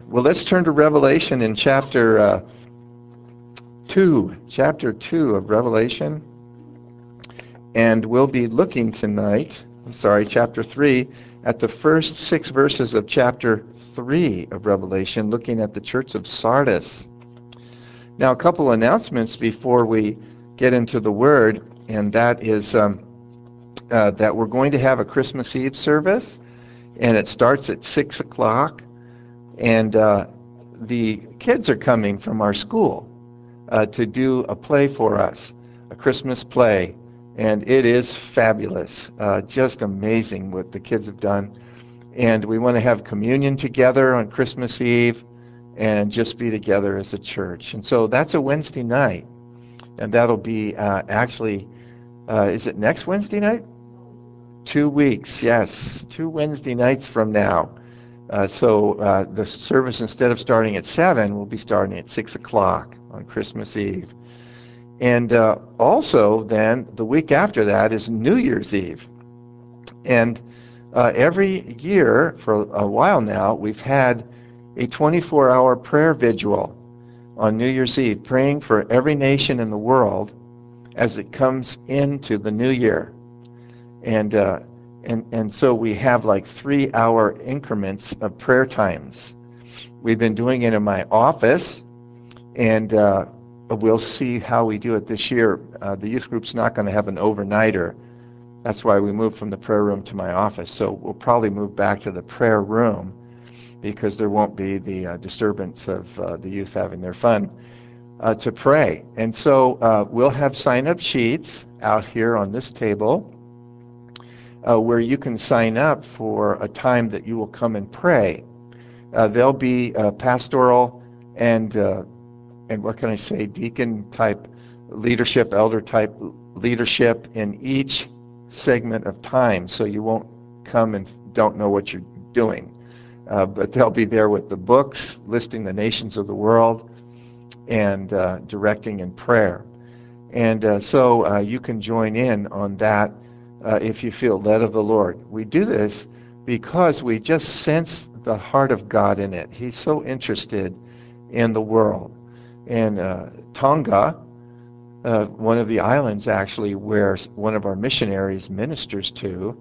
Well, let's turn to Revelation in chapter 2. Chapter 2 of Revelation. And we'll be looking tonight, chapter 3, at the first 6 verses of chapter 3 of Revelation, looking at the church of Sardis. Now, a couple announcements before we get into the Word, and that is that we're going to have a Christmas Eve service, and it starts at 6 o'clock, and the kids are coming from our school to do a play for us, a Christmas play, and it is fabulous, just amazing what the kids have done. And we want to have communion together on Christmas Eve and just be together as a church. And so that's a Wednesday night, and that'll be is it next Wednesday night? 2 weeks, yes, 2 Wednesday nights from now. So the service, instead of starting at 7, will be starting at 6 o'clock on Christmas Eve. And also then, the week after that is New Year's Eve. And every year, for a while now, we've had a 24-hour prayer vigil on New Year's Eve, praying for every nation in the world as it comes into the new year. And so we have like 3-hour increments of prayer times. We've been doing it in my office, and we'll see how we do it this year. The youth group's not going to have an overnighter. That's why we moved from the prayer room to my office. So we'll probably move back to the prayer room because there won't be the disturbance of the youth having their fun to pray. And so we'll have sign-up sheets out here on this table where you can sign up for a time that you will come and pray. There'll be pastoral and what can I say, deacon-type leadership, elder-type leadership in each segment of time, so you won't come and don't know what you're doing. But they'll be there with the books, listing the nations of the world, and directing in prayer. And so you can join in on that if you feel led of the Lord. We do this because we just sense the heart of God in it. He's so interested in the world. And Tonga, one of the islands actually where one of our missionaries ministers to,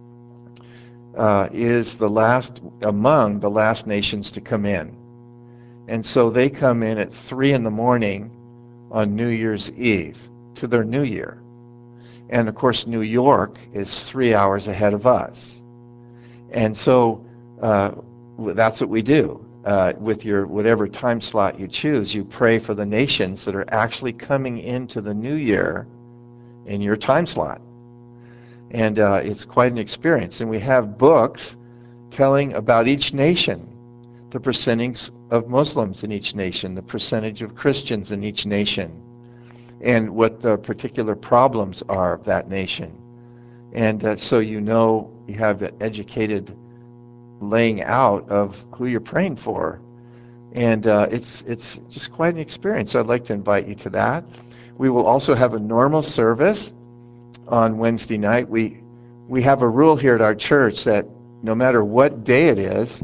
is among the last nations to come in. And so they come in at 3 in the morning on New Year's Eve to their new year. And of course, New York is 3 hours ahead of us. And so that's what we do. With your whatever time slot you choose, you pray for the nations that are actually coming into the new year in your time slot. And it's quite an experience. And we have books telling about each nation, the percentage of Muslims in each nation, the percentage of Christians in each nation, and what the particular problems are of that nation. And so you have an educated laying out of who you're praying for. And it's just quite an experience. So I'd like to invite you to that. We will also have a normal service on Wednesday night. We have a rule here at our church that no matter what day it is,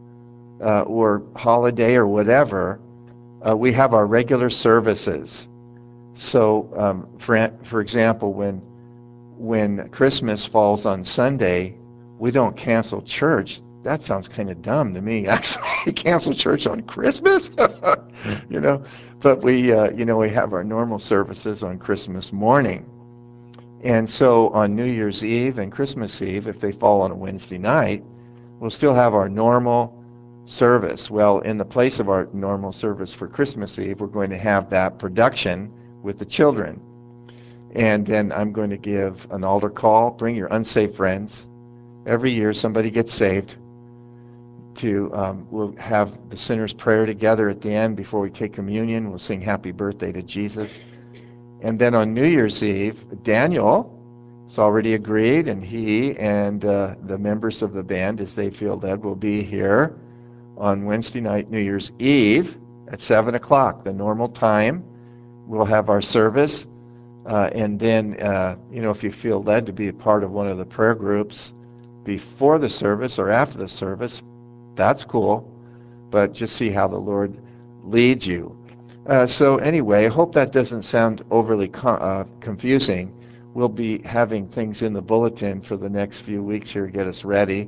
or holiday or whatever, we have our regular services. So for example, when Christmas falls on Sunday, we don't cancel church. That sounds kind of dumb to me, actually. Cancel church on Christmas? But we have our normal services on Christmas morning. And so on New Year's Eve and Christmas Eve, if they fall on a Wednesday night, we'll still have our normal service. Well, in the place of our normal service for Christmas Eve, we're going to have that production with the children. And then I'm going to give an altar call. Bring your unsaved friends. Every year somebody gets saved. We'll have the sinner's prayer together at the end before we take communion. We'll sing happy birthday to Jesus. And then on New Year's Eve, Daniel has already agreed, and he and the members of the band, as they feel led, will be here on Wednesday night, New Year's Eve, at 7 o'clock, the normal time. We'll have our service. And then, if you feel led to be a part of one of the prayer groups before the service or after the service, that's cool. but just see how the Lord leads you. So anyway, I hope that doesn't sound overly confusing. We'll be having things in the bulletin for the next few weeks here to get us ready,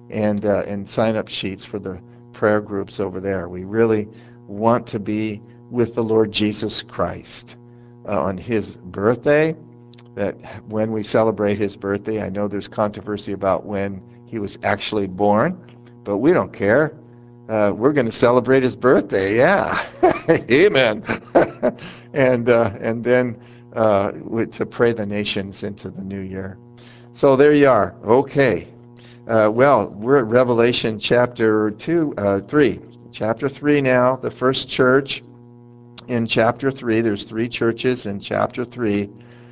and sign-up sheets for the prayer groups over there. We really want to be with the Lord Jesus Christ on his birthday. That when we celebrate his birthday, I know there's controversy about when he was actually born, but we don't care. We're going to celebrate his birthday, yeah. Amen. and then to pray the nations into the new year. So there you are. Okay. Well, we're at Revelation chapter 3. Chapter 3 now, the first church in chapter 3. There's 3 churches in chapter 3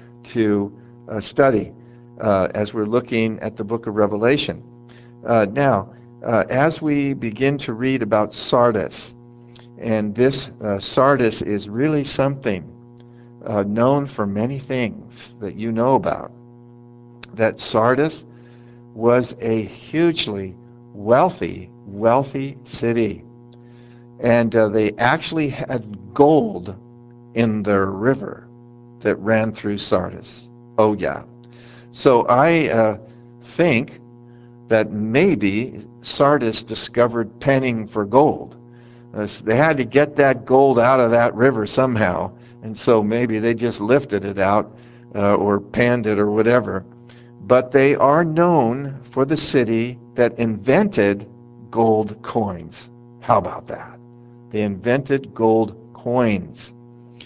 to study as we're looking at the book of Revelation. Now, as we begin to read about Sardis, and this Sardis is really something known for many things that you know about. That Sardis was a hugely wealthy city. And they actually had gold in their river that ran through Sardis. Oh, yeah. So I think that maybe Sardis discovered penning for gold. They had to get that gold out of that river somehow, and so maybe they just lifted it out or panned it or whatever. But they are known for the city that invented gold coins. How about that? They invented gold coins.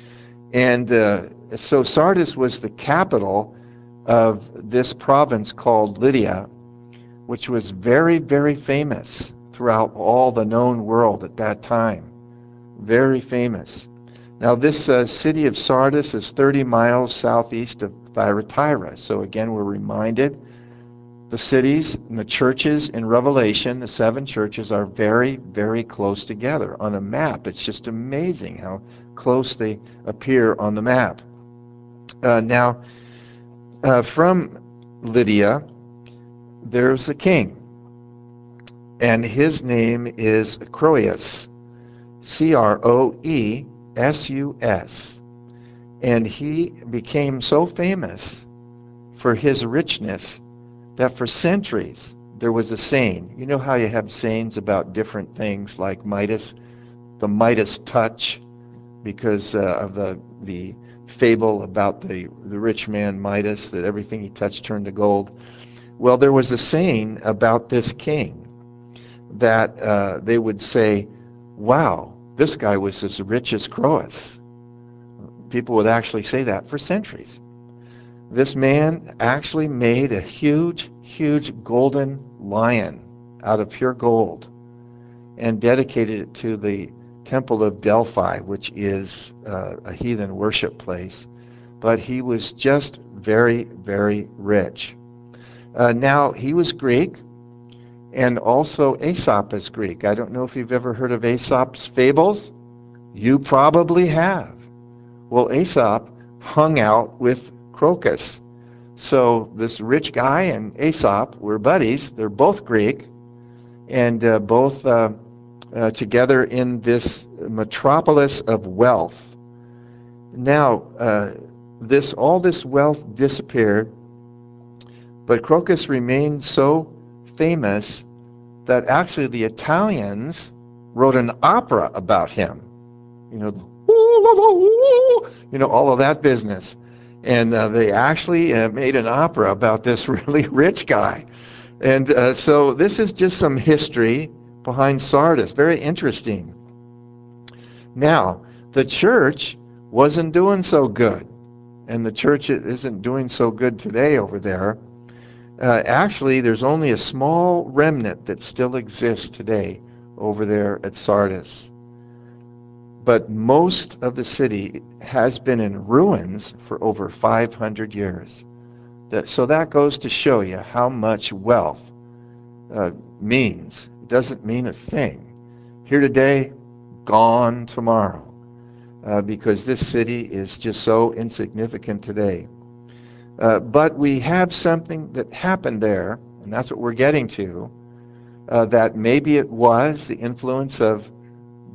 And so Sardis was the capital of this province called Lydia, which was very, very famous throughout all the known world at that time. Very famous. Now, this city of Sardis is 30 miles southeast of Thyatira. So again, we're reminded the cities and the churches in Revelation, the 7 churches, are very, very close together. On a map, it's just amazing how close they appear on the map. Now, from Lydia, there's the king, and his name is Croesus, Croesus, and he became so famous for his richness that for centuries there was a saying. You know how you have sayings about different things, like Midas, the Midas touch, because of the fable about the rich man Midas, that everything he touched turned to gold. Well, there was a saying about this king that they would say, wow, this guy was as rich as Croesus. People would actually say that for centuries. This man actually made a huge, huge golden lion out of pure gold and dedicated it to the Temple of Delphi, which is a heathen worship place. But he was just very, very rich. Now, he was Greek, and also Aesop is Greek. I don't know if you've ever heard of Aesop's fables. You probably have. Well, Aesop hung out with Crocus. So this rich guy and Aesop were buddies. They're both Greek, and both together in this metropolis of wealth. Now, all this wealth disappeared, but Crocus remained so famous that actually the Italians wrote an opera about him. You know, all of that business. And they actually made an opera about this really rich guy. And so this is just some history behind Sardis. Very interesting. Now, the church wasn't doing so good. And the church isn't doing so good today over there. Actually, there's only a small remnant that still exists today over there at Sardis. But most of the city has been in ruins for over 500 years. So that goes to show you how much wealth means. It doesn't mean a thing. Here today, gone tomorrow. Because this city is just so insignificant today. But we have something that happened there, and that's what we're getting to, that maybe it was the influence of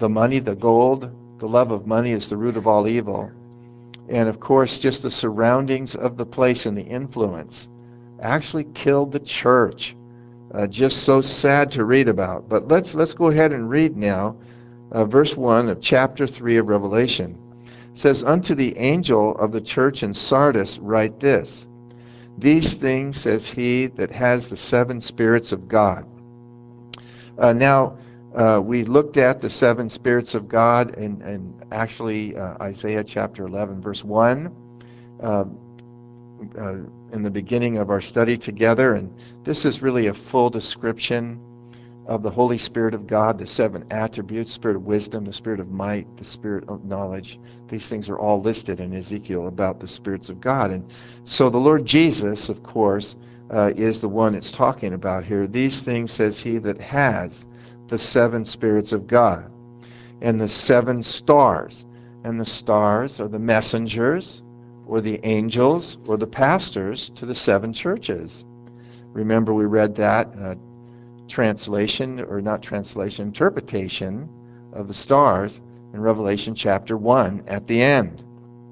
the money, the gold, the love of money is the root of all evil. And of course, just the surroundings of the place and the influence actually killed the church. Just so sad to read about. But let's go ahead and read now verse 1 of chapter 3 of Revelation. It says, "Unto the angel of the church in Sardis write this, These things says he that has the seven spirits of God." Now, we looked at the seven spirits of God in actually Isaiah chapter 11, verse 1, uh, in the beginning of our study together. And this is really a full description of the Holy Spirit of God, the seven attributes: spirit of wisdom, the spirit of might, the spirit of knowledge. These things are all listed in Ezekiel about the spirits of God. And so the Lord Jesus, of course, is the one it's talking about here. These things says he that has the seven spirits of God, and the seven stars. And the stars are the messengers, or the angels, or the pastors to the seven churches. Remember, we read that interpretation of the stars in Revelation chapter 1 at the end.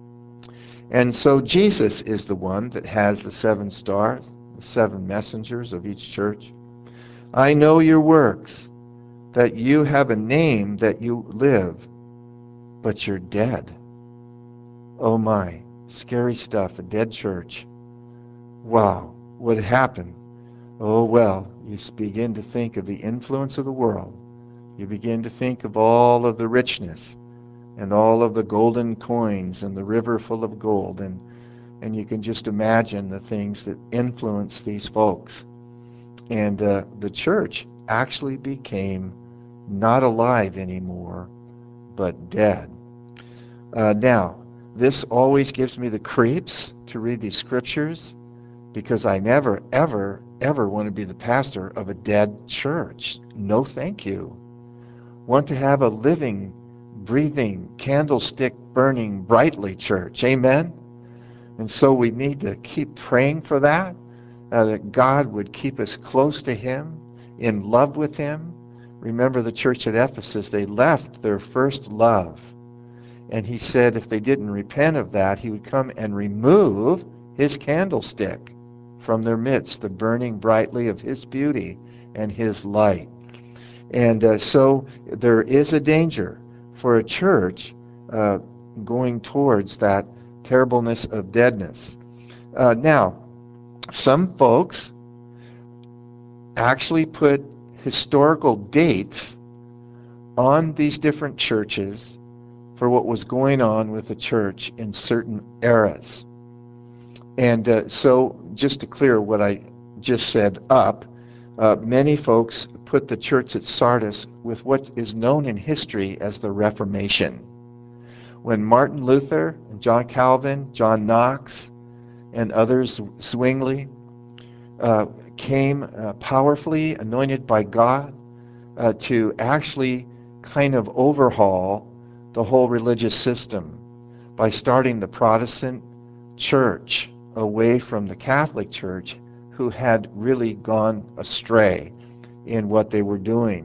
And so Jesus is the one that has the seven stars, the seven messengers of each church. "I know your works, that you have a name, that you live, but you're dead." Oh my, scary stuff, a dead church. Wow, what happened? Oh well, you begin to think of the influence of the world. You begin to think of all of the richness and all of the golden coins and the river full of gold, and you can just imagine the things that influence these folks. And the church actually became not alive anymore, but dead. Now, this always gives me the creeps to read these scriptures, because I never, ever, ever want to be the pastor of a dead church. No, thank you. Want to have a living, breathing, candlestick burning brightly church. Amen? And so we need to keep praying for that, that God would keep us close to him, in love with him. Remember the church at Ephesus, they left their first love. And he said if they didn't repent of that, he would come and remove his candlestick from their midst, the burning brightly of his beauty and his light. And so there is a danger for a church going towards that terribleness of deadness. Now, some folks actually put historical dates on these different churches for what was going on with the church in certain eras. And so just to clear what I just said up, many folks put the church at Sardis with what is known in history as the Reformation. When Martin Luther, and John Calvin, John Knox, and others, Zwingli, came powerfully anointed by God to actually kind of overhaul the whole religious system by starting the Protestant church away from the Catholic Church, who had really gone astray in what they were doing.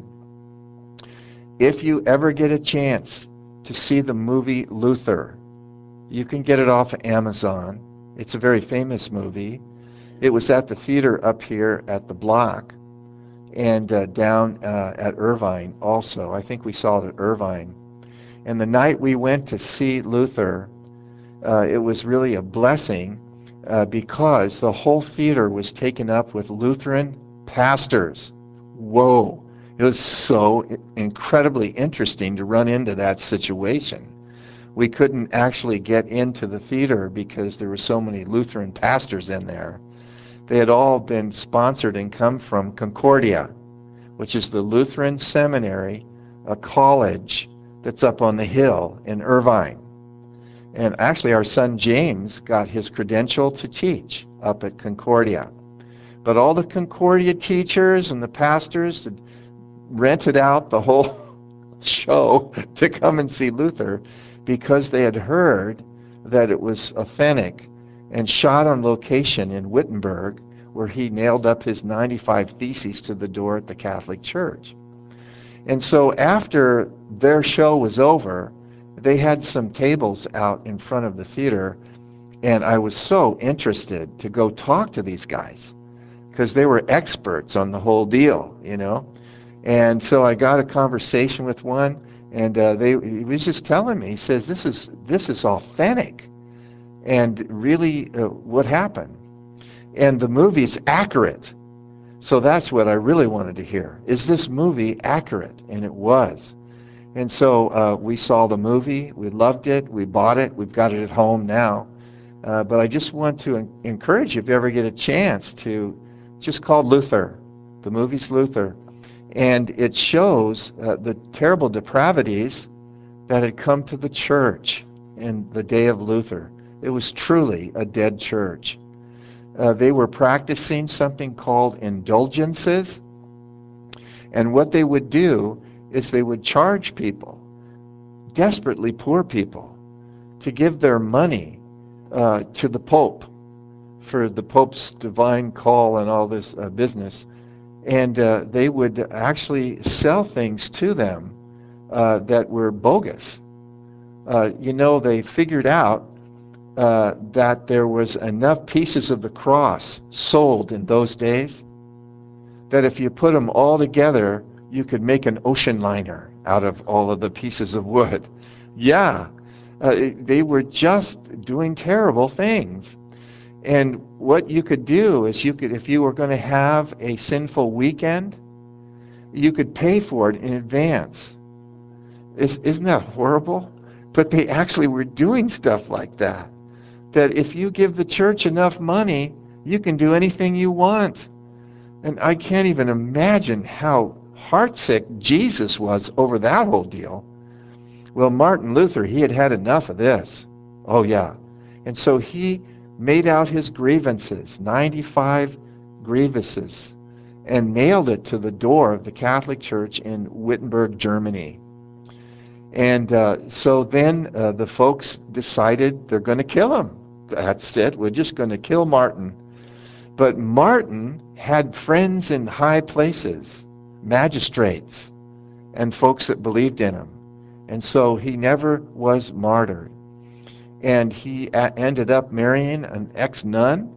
If you ever get a chance to see the movie Luther, you can get it off of Amazon. It's a very famous movie. It was at the theater up here at the block, and down at Irvine also. I think we saw it at Irvine. And the night we went to see Luther, it was really a blessing because the whole theater was taken up with Lutheran pastors. Whoa. It was so incredibly interesting to run into that situation. We couldn't actually get into the theater because there were so many Lutheran pastors in there. They had all been sponsored and come from Concordia, which is the Lutheran seminary, a college that's up on the hill in Irvine. And actually our son James got his credential to teach up at Concordia. But all the Concordia teachers and the pastors had rented out the whole show to come and see Luther because they had heard that it was authentic and shot on location in Wittenberg, where he nailed up his 95 Theses to the door at the Catholic Church. And so after their show was over, they had some tables out in front of the theater, and I was so interested to go talk to these guys because they were experts on the whole deal, you know. And so I got a conversation with one, and he was just telling me. He says, "This is authentic, and really, what happened? And the movie's accurate." So that's what I really wanted to hear. Is this movie accurate? And it was. And so we saw the movie. We loved it. We bought it. We've got it at home now. But I just want to encourage you, if you ever get a chance, to just call Luther. The movie's Luther. And it shows the terrible depravities that had come to the church in the day of Luther. It was truly a dead church. They were practicing something called indulgences. And what they would do is they would charge people, desperately poor people, to give their money to the Pope for the Pope's divine call and all this business. And they would actually sell things to them that were bogus. They figured out that there was enough pieces of the cross sold in those days that if you put them all together, you could make an ocean liner out of all of the pieces of wood. Yeah, they were just doing terrible things. And what you could do is if you were going to have a sinful weekend, you could pay for it in advance. Isn't that horrible? But they actually were doing stuff like that. That if you give the church enough money, you can do anything you want. And I can't even imagine how heartsick Jesus was over that whole deal. Well, Martin Luther, he had had enough of this. Oh, yeah. And so he made out his grievances, 95 grievances, and nailed it to the door of the Catholic Church in Wittenberg, Germany. And so then the folks decided they're going to kill him. That's it. We're just going to kill Martin. But Martin had friends in high places, magistrates, and folks that believed in him. And so he never was martyred. And he ended up marrying an ex-nun,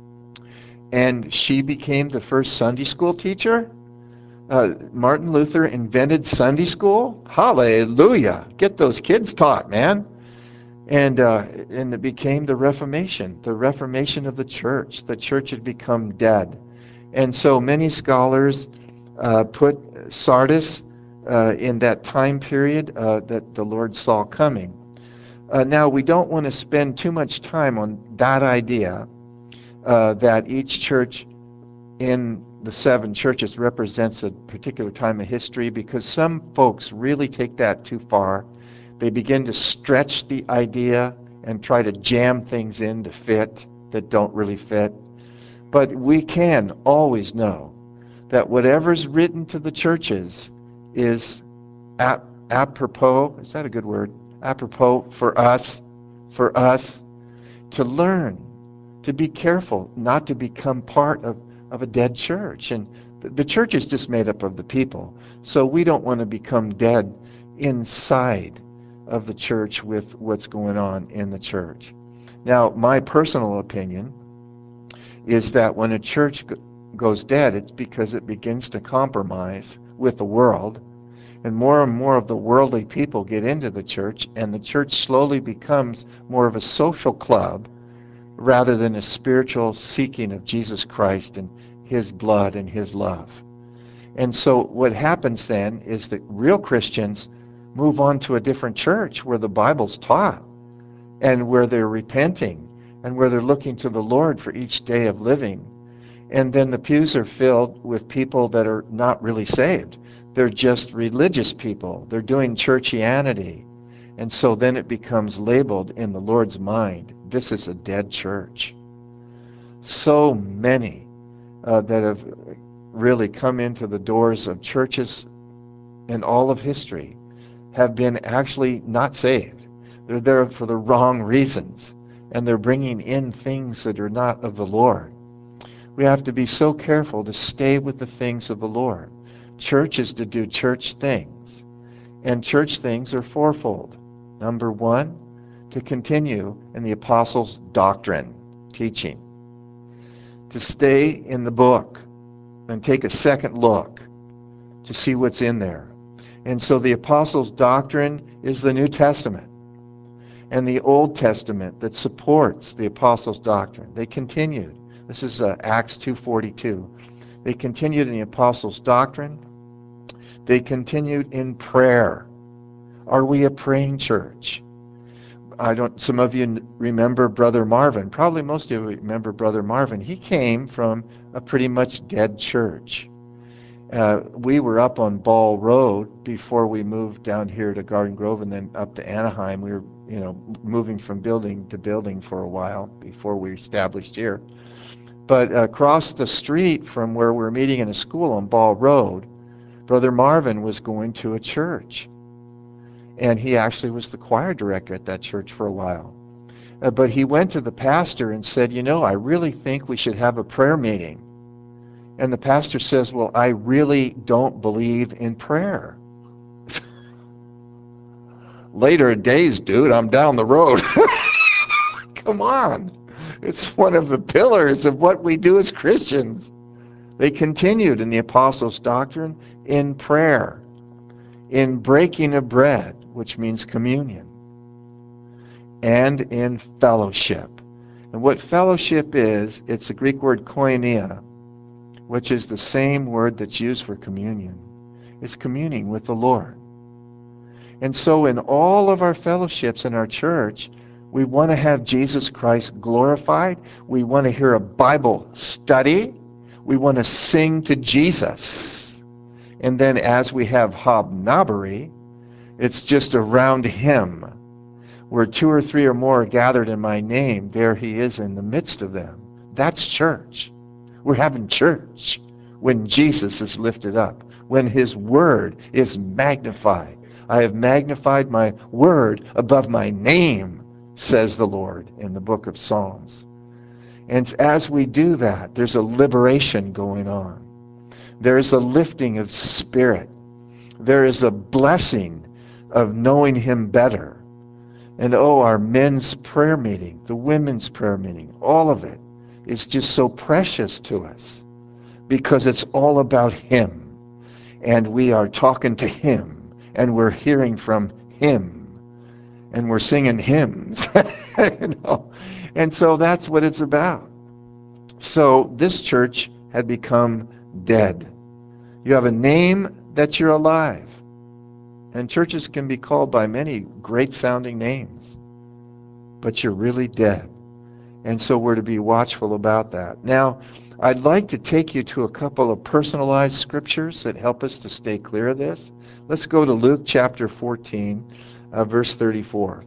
and she became the first Sunday school teacher. Martin Luther invented Sunday school. Hallelujah. Get those kids taught, man. And it became the Reformation of the church. The church had become dead. And so many scholars put Sardis in that time period that the Lord saw coming. Now, we don't want to spend too much time on that idea that each church in the 7 churches represents a particular time of history, because some folks really take that too far. They begin to stretch the idea and try to jam things in to fit that don't really fit. But we can always know that whatever's written to the churches is apropos, is that a good word? Apropos for us to learn, to be careful not to become part of a dead church. And the church is just made up of the people. So we don't want to become dead inside of the church with what's going on in the church. Now, my personal opinion is that when a church goes dead, it's because it begins to compromise with the world, and more of the worldly people get into the church, and the church slowly becomes more of a social club rather than a spiritual seeking of Jesus Christ and his blood and his love. And so what happens then is that real Christians move on to a different church where the Bible's taught and where they're repenting and where they're looking to the Lord for each day of living. And then the pews are filled with people that are not really saved. They're just religious people. They're doing churchianity. And so then it becomes labeled in the Lord's mind, this is a dead church. So many that have really come into the doors of churches in all of history have been actually not saved. They're there for the wrong reasons, and they're bringing in things that are not of the Lord. We have to be so careful to stay with the things of the Lord, Church is to do church things. And church things are fourfold. Number one, to continue in the apostles' doctrine, teaching. To stay in the book and take a second look to see what's in there. And so the apostles' doctrine is the New Testament and the Old Testament that supports the apostles' doctrine. They continued. This is Acts 2:42. They continued in the apostles' doctrine. They continued in prayer. Are we a praying church? Some of you remember Brother Marvin. Probably most of you remember Brother Marvin. He came from a pretty much dead church. We were up on Ball Road before we moved down here to Garden Grove and then up to Anaheim. We were, moving from building to building for a while before we established here. But across the street from where we were meeting in a school on Ball Road, Brother Marvin was going to a church. And he actually was the choir director at that church for a while. But he went to the pastor and said, I really think we should have a prayer meeting. And the pastor says, well, I really don't believe in prayer. Later days, dude, I'm down the road. Come on. It's one of the pillars of what we do as Christians. They continued in the apostles' doctrine in prayer, in breaking of bread, which means communion, and in fellowship. And what fellowship is, it's the Greek word koinonia, which is the same word that's used for communion. It's communing with the Lord. And so in all of our fellowships in our church, we want to have Jesus Christ glorified. We want to hear a Bible study. We want to sing to Jesus. And then as we have hobnobbery, it's just around him. Where 2 or 3 or more are gathered in my name, there he is in the midst of them. That's church. We're having church when Jesus is lifted up, when his word is magnified. I have magnified my word above my name, says the Lord in the book of Psalms. And as we do that, there's a liberation going on. There's a lifting of spirit. There is a blessing of knowing him better. And our men's prayer meeting, the women's prayer meeting, all of it is just so precious to us because it's all about him. And we are talking to him and we're hearing from him and we're singing hymns. And so that's what it's about. So this church had become dead. You have a name that you're alive. And churches can be called by many great sounding names, but you're really dead. And so we're to be watchful about that. Now, I'd like to take you to a couple of personalized scriptures that help us to stay clear of this. Let's go to Luke chapter 14, verse 34.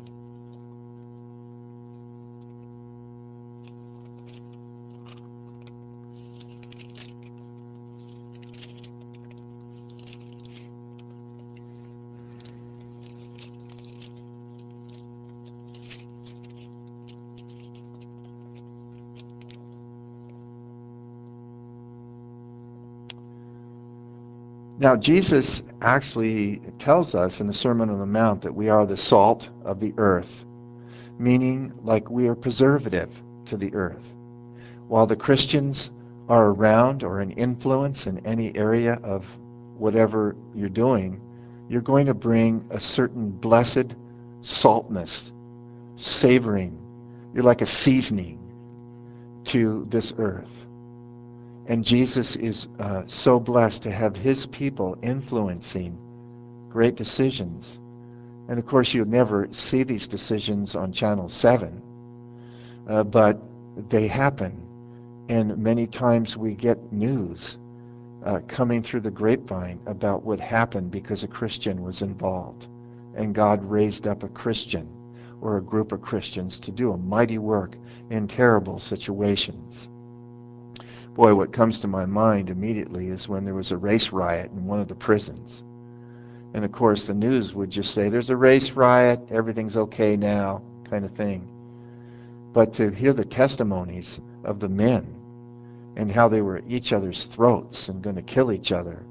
Now, Jesus actually tells us in the Sermon on the Mount that we are the salt of the earth, meaning like we are preservative to the earth. While the Christians are around or an influence in any area of whatever you're doing, you're going to bring a certain blessed saltness, savoring. You're like a seasoning to this earth. And Jesus is so blessed to have his people influencing great decisions. And of course, you'll never see these decisions on Channel 7, but they happen. And many times we get news coming through the grapevine about what happened because a Christian was involved. And God raised up a Christian or a group of Christians to do a mighty work in terrible situations. Boy, what comes to my mind immediately is when there was a race riot in one of the prisons. And of course the news would just say, there's a race riot, everything's okay now, kind of thing. But to hear the testimonies of the men and how they were at each other's throats and going to kill each other,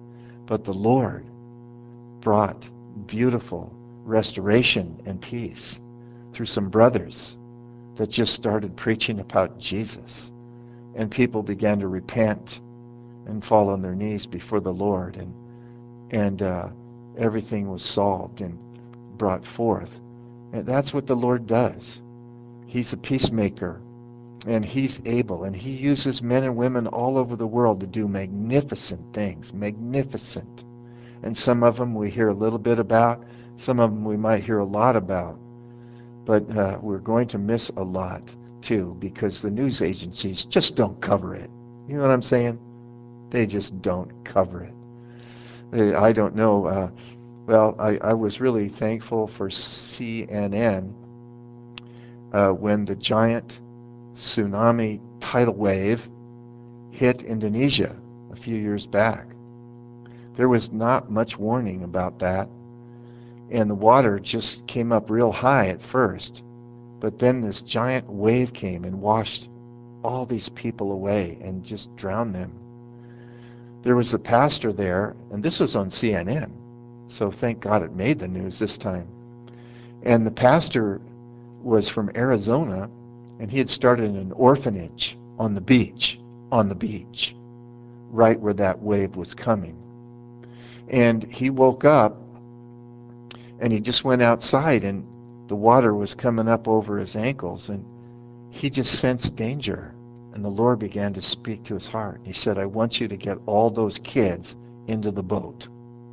But the Lord brought beautiful restoration and peace through some brothers that just started preaching about Jesus. And people began to repent and fall on their knees before the Lord. And everything was solved and brought forth. And that's what the Lord does. He's a peacemaker, and he's able, and he uses men and women all over the world to do magnificent things, magnificent. And some of them we hear a little bit about, some of them we might hear a lot about, but we're going to miss a lot too, because the news agencies just don't cover it. You know what I'm saying? They just don't cover it. I don't know. Well, I was really thankful for CNN when the giant tsunami tidal wave hit Indonesia a few years back. There was not much warning about that, and the water just came up real high at first, but then this giant wave came and washed all these people away and just drowned them. There was a pastor there, and this was on CNN, so thank God it made the news this time. And the pastor was from Arizona, and he had started an orphanage on the beach, right where that wave was coming. And he woke up, and he just went outside, and the water was coming up over his ankles, and he just sensed danger. And the Lord began to speak to his heart. He said, I want you to get all those kids into the boat.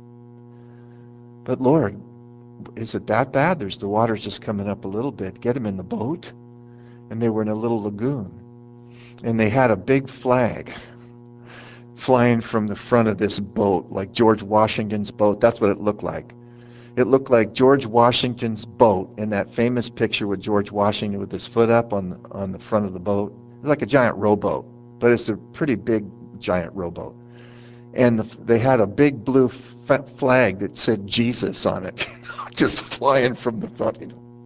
But Lord, is it that bad? The water's just coming up a little bit. Get them in the boat. And they were in a little lagoon. And they had a big flag flying from the front of this boat, like George Washington's boat. That's what it looked like. It looked like George Washington's boat in that famous picture with George Washington with his foot up on the front of the boat. It's like a giant rowboat, but it's a pretty big giant rowboat. And they had a big blue flag that said Jesus on it, just flying from the front.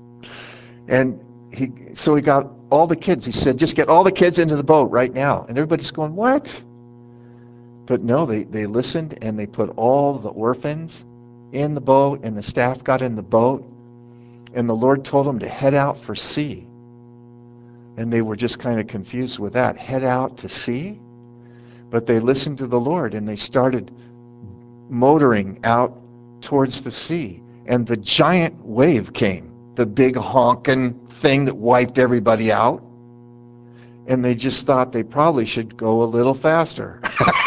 And so he got all the kids. He said, just get all the kids into the boat right now. And everybody's going, what? But no, they listened, and they put all the orphans in the boat, and the staff got in the boat, and the Lord told them to head out for sea. And they were just kind of confused with that. Head out to sea? But they listened to the Lord, and they started motoring out towards the sea. And the giant wave came, the big honking thing that wiped everybody out. And they just thought they probably should go a little faster.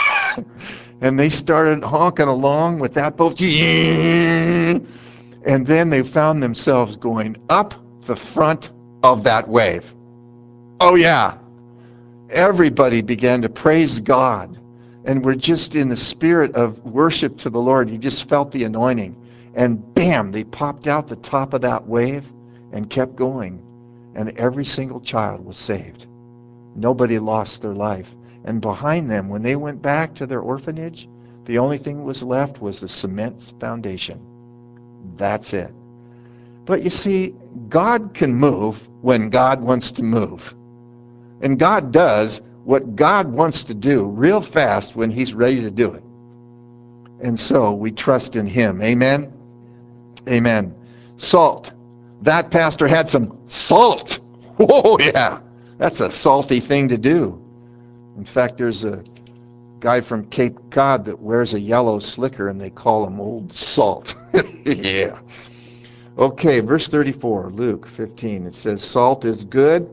And they started honking along with that boat. And then they found themselves going up the front of that wave. Oh, yeah. Everybody began to praise God. And we're just in the spirit of worship to the Lord. You just felt the anointing. And bam, they popped out the top of that wave and kept going. And every single child was saved. Nobody lost their life. And behind them, when they went back to their orphanage, the only thing that was left was the cement foundation. That's it. But you see, God can move when God wants to move. And God does what God wants to do real fast when he's ready to do it. And so we trust in him. Amen? Amen. Salt. That pastor had some salt. Whoa, yeah. That's a salty thing to do. In fact, there's a guy from Cape Cod that wears a yellow slicker, and they call him Old Salt. Yeah. Okay, verse 34, Luke 15. It says, salt is good,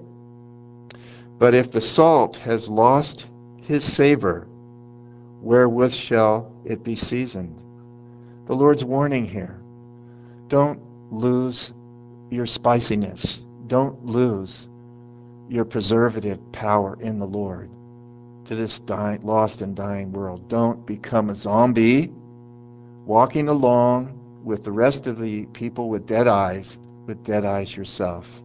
but if the salt has lost his savor, wherewith shall it be seasoned? The Lord's warning here. Don't lose your spiciness. Don't lose your preservative power in the Lord to this lost and dying world. Don't become a zombie walking along with the rest of the people with dead eyes yourself.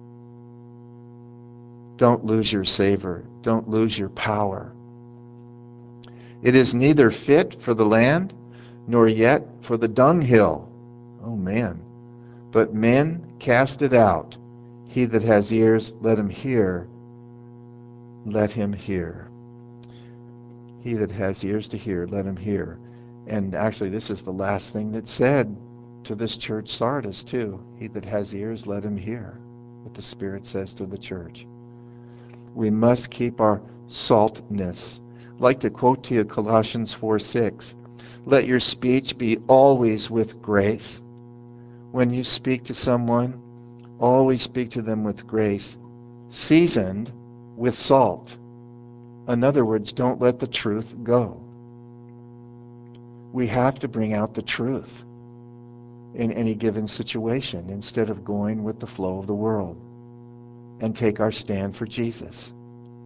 Don't lose your savor. Don't lose your power. It is neither fit for the land, nor yet for the dunghill. Oh man. But men cast it out. He that has ears, let him hear. Let him hear. He that has ears to hear, let him hear. And actually, this is the last thing that's said to this church, Sardis, too. He that has ears, let him hear what the Spirit says to the church. We must keep our saltness. I'd like to quote to you Colossians 4:6. Let your speech be always with grace. When you speak to someone, always speak to them with grace, seasoned with salt. In other words, don't let the truth go. We have to bring out the truth in any given situation instead of going with the flow of the world, and take our stand for Jesus.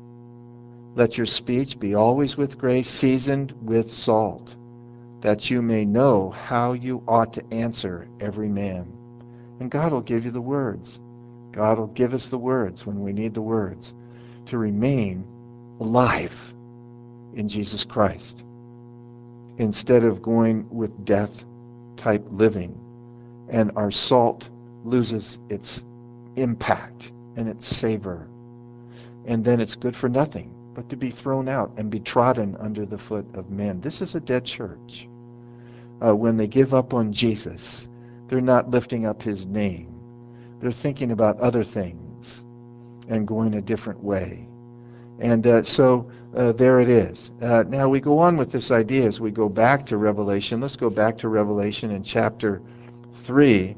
Let your speech be always with grace, seasoned with salt, that you may know how you ought to answer every man. And God will give you the words. God will give us the words when we need the words to remain alive in Jesus Christ instead of going with death type living, and our salt loses its impact and its savor, and then it's good for nothing but to be thrown out and be trodden under the foot of men. This is a dead church. When they give up on Jesus, they're not lifting up his name. They're thinking about other things and going a different way. And so there it is. Now we go on with this idea as we go back to Revelation. Let's go back to Revelation in chapter 3.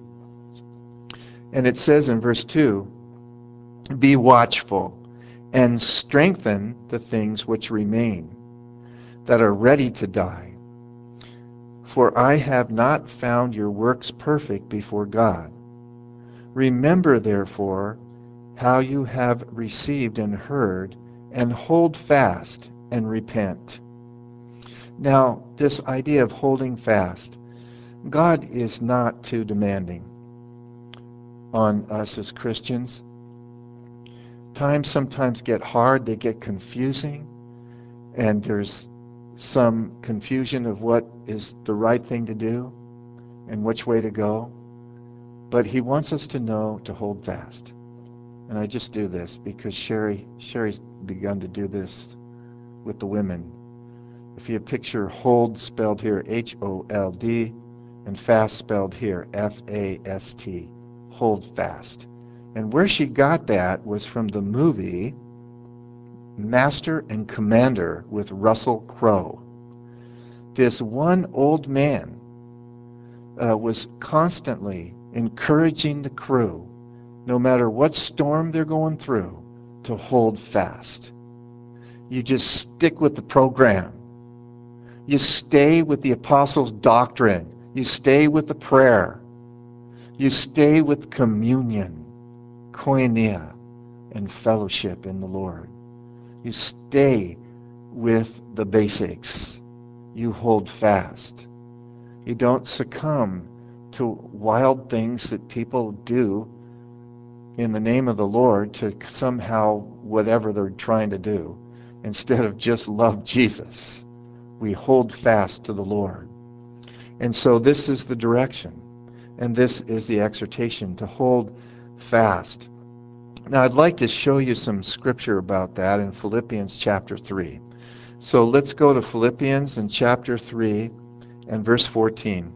And it says in verse 2, be watchful and strengthen the things which remain, that are ready to die. For I have not found your works perfect before God. Remember, therefore, how you have received and heard, and hold fast and repent. Now, this idea of holding fast, God is not too demanding on us as Christians. Times sometimes get hard, they get confusing, and there's some confusion of what is the right thing to do and which way to go. But he wants us to know to hold fast. And I just do this because Sherry's begun to do this with the women. If you picture hold spelled here H-O-L-D and fast spelled here F-A-S-T, hold fast. And where she got that was from the movie Master and Commander with Russell Crowe. This one old man was constantly encouraging the crew, no matter what storm they're going through, to hold fast. You just stick with the program. You stay with the apostles' doctrine. You stay with the prayer. You stay with communion, koinonia, and fellowship in the Lord. You stay with the basics. You hold fast. You don't succumb to wild things that people do in the name of the Lord to somehow whatever they're trying to do, instead of just love Jesus. We hold fast to the Lord. And so this is the direction, and this is the exhortation to hold fast. Now I'd like to show you some scripture about that in Philippians chapter 3. So let's go to Philippians in chapter 3 and verse 14.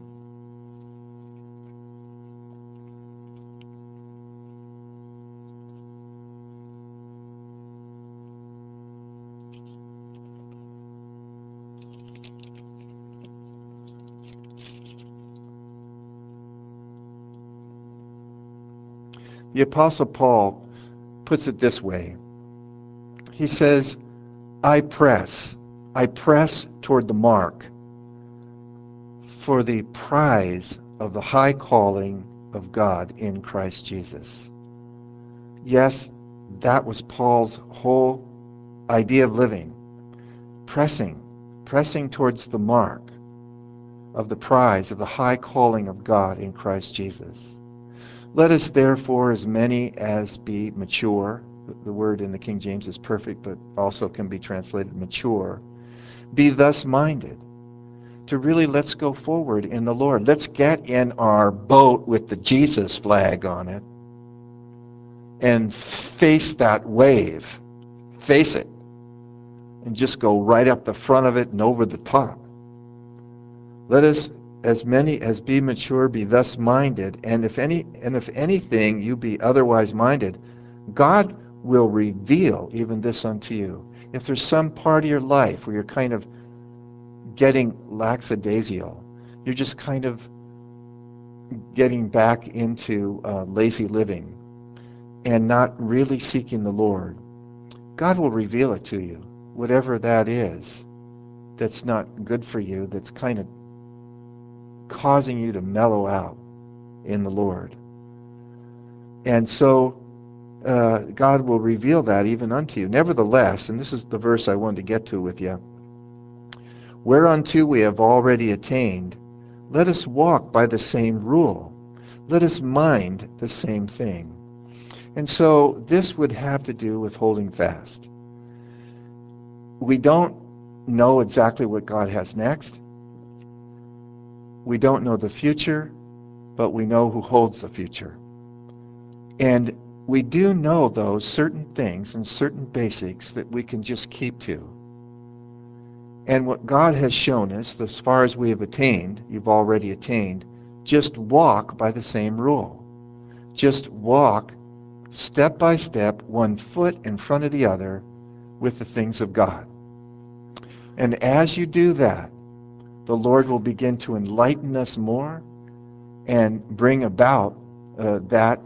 The Apostle Paul puts it this way. He says, I press toward the mark for the prize of the high calling of God in Christ Jesus. Yes, that was Paul's whole idea of living. Pressing towards the mark of the prize of the high calling of God in Christ Jesus. Let us therefore, as many as be mature, the word in the King James is perfect, but also can be translated mature, be thus minded. To really let's go forward in the Lord. Let's get in our boat with the Jesus flag on it and face that wave. Face it. And just go right up the front of it and over the top. Let us, as many as be mature, be thus minded, and if anything you be otherwise minded, God will reveal even this unto you. If there's some part of your life where you're kind of getting lackadaisical, you're just kind of getting back into lazy living and not really seeking the Lord, God will reveal it to you, whatever that is that's not good for you, that's kind of causing you to mellow out in the Lord. And so God will reveal that even unto you. Nevertheless, and this is the verse I wanted to get to with you, whereunto we have already attained, let us walk by the same rule. Let us mind the same thing. And so this would have to do with holding fast. We don't know exactly what God has next. We don't know the future, but we know who holds the future. And we do know those certain things and certain basics that we can just keep to. And what God has shown us, as far as we have attained, you've already attained, just walk by the same rule. Just walk step by step, one foot in front of the other, with the things of God. And as you do that, the Lord will begin to enlighten us more and bring about that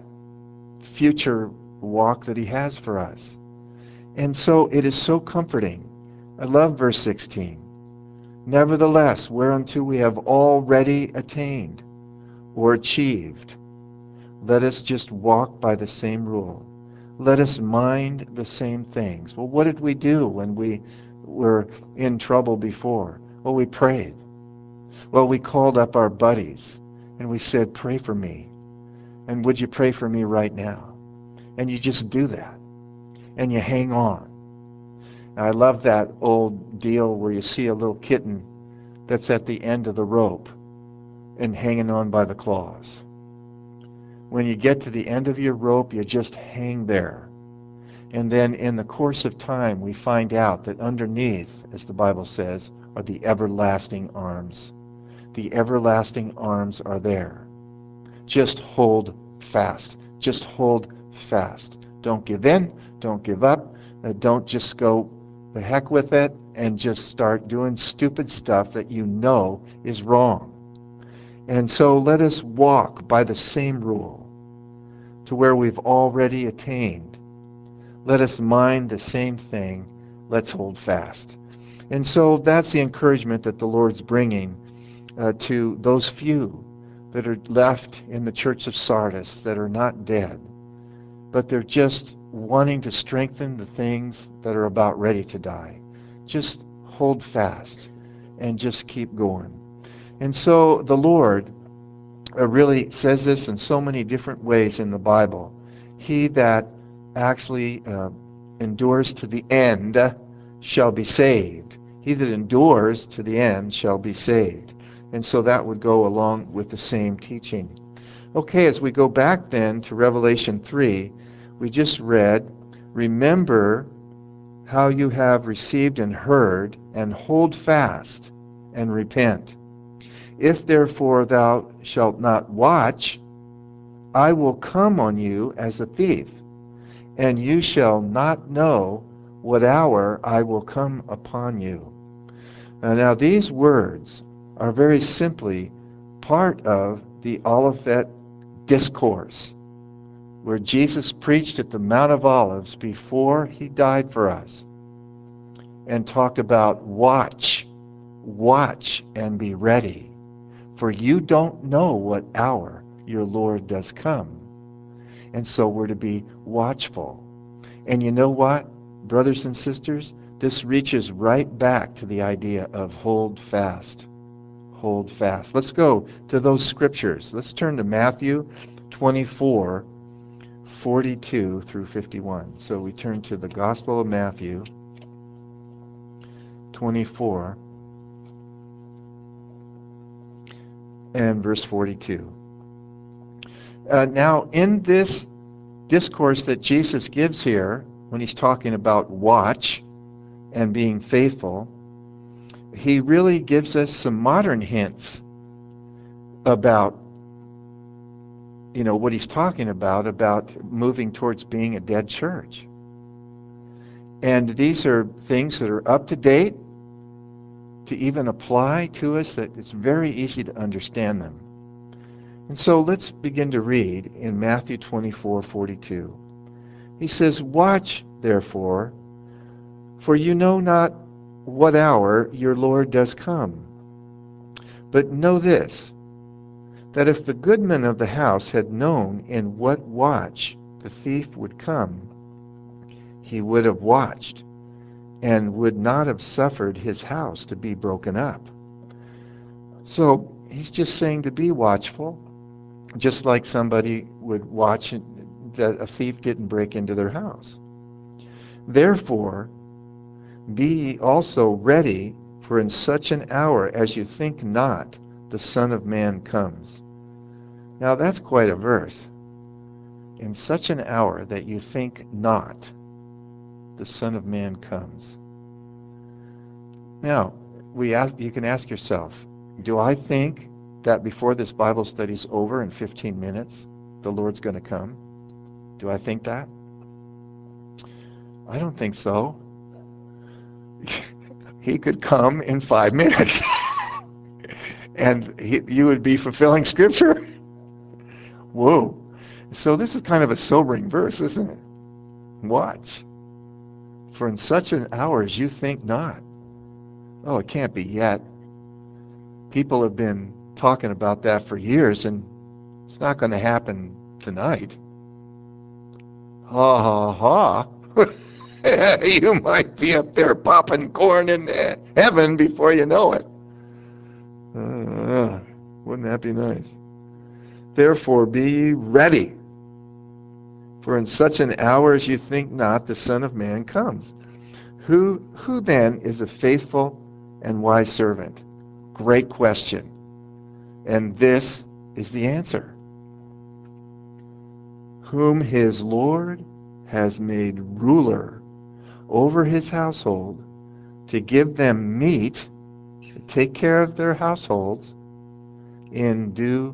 future walk that He has for us. And so it is so comforting. I love verse 16. Nevertheless, whereunto we have already attained or achieved, let us just walk by the same rule. Let us mind the same things. Well, what did we do when we were in trouble before? Well, we prayed. Well, we called up our buddies and we said, pray for me. And would you pray for me right now? And you just do that. And you hang on. And I love that old deal where you see a little kitten that's at the end of the rope and hanging on by the claws. When you get to the end of your rope, you just hang there. And then in the course of time, we find out that underneath, as the Bible says, are the everlasting arms. The everlasting arms are there. Just hold fast. Just hold fast. Don't give in. Don't give up. Don't just go the heck with it and just start doing stupid stuff that you know is wrong. And so let us walk by the same rule to where we've already attained. Let us mind the same thing. Let's hold fast. And so that's the encouragement that the Lord's bringing to those few that are left in the church of Sardis that are not dead, but they're just wanting to strengthen the things that are about ready to die. Just hold fast and just keep going. And so the Lord really says this in so many different ways in the Bible. He that actually endures to the end shall be saved. He that endures to the end shall be saved. And so that would go along with the same teaching. Okay, as we go back then to Revelation 3, we just read, remember how you have received and heard, and hold fast and repent. If therefore thou shalt not watch, I will come on you as a thief, and you shall not know what hour I will come upon you. Now these words are very simply part of the Olivet Discourse, where Jesus preached at the Mount of Olives before He died for us, and talked about watch and be ready, for you don't know what hour your Lord does come. And so we're to be watchful. And you know what, brothers and sisters? This reaches right back to the idea of hold fast. Hold fast. Let's go to those scriptures. Let's turn to Matthew 24, 42 through 51. So we turn to the Gospel of Matthew 24 and verse 42. Now, in this discourse that Jesus gives here, when He's talking about watch and being faithful, he really gives us some modern hints about what he's talking about moving towards being a dead church. And these are things that are up to date to even apply to us, that it's very easy to understand them. And so let's begin to read in Matthew 24:42. He says, "Watch, therefore, for you know not what hour your Lord does come. But know this, that if the goodman of the house had known in what watch the thief would come, he would have watched and would not have suffered his house to be broken up." So he's just saying to be watchful, just like somebody would watch that a thief didn't break into their house. "Therefore, be ye also ready, for in such an hour as you think not, the Son of Man comes." Now that's quite a verse. In such an hour that you think not, the Son of Man comes. Now, you can ask yourself, do I think that before this Bible study's over in 15 minutes, the Lord's going to come? Do I think that? I don't think so. He could come in 5 minutes. And you would be fulfilling Scripture? Whoa. So this is kind of a sobering verse, isn't it? Watch. For in such an hour as you think not. Oh, it can't be yet. People have been talking about that for years, and it's not going to happen tonight. Ha ha ha. You might be up there popping corn in heaven before you know it. Wouldn't that be nice? "Therefore be ye ready, for in such an hour as you think not, the Son of Man comes." Who then is a faithful and wise servant? Great question. And this is the answer. "Whom his Lord has made ruler over his household, to give them meat, to take care of their households in due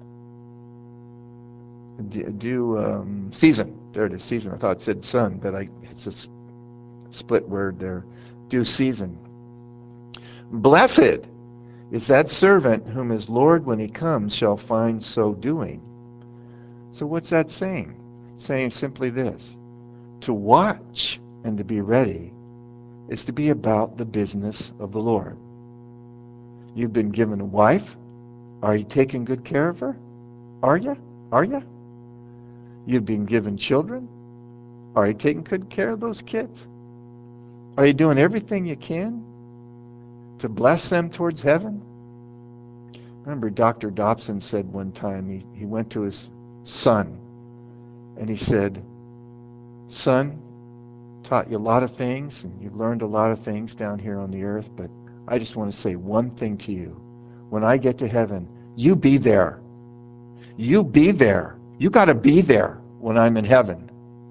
season." There it is, season. I thought it said son, but it's a split word there. Due season. "Blessed is that servant whom his Lord, when he comes, shall find so doing." So what's that saying? Saying simply this: to watch and to be ready is to be about the business of the Lord. You've been given a wife. Are you taking good care of her? Are you? Are you? You've been given children. Are you taking good care of those kids? Are you doing everything you can to bless them towards heaven? I remember Dr. Dobson said one time, he went to his son and he said, "Son, taught you a lot of things and you've learned a lot of things down here on the earth, but I just want to say one thing to you. When I get to heaven, you be there. You be there. You got to be there when I'm in heaven."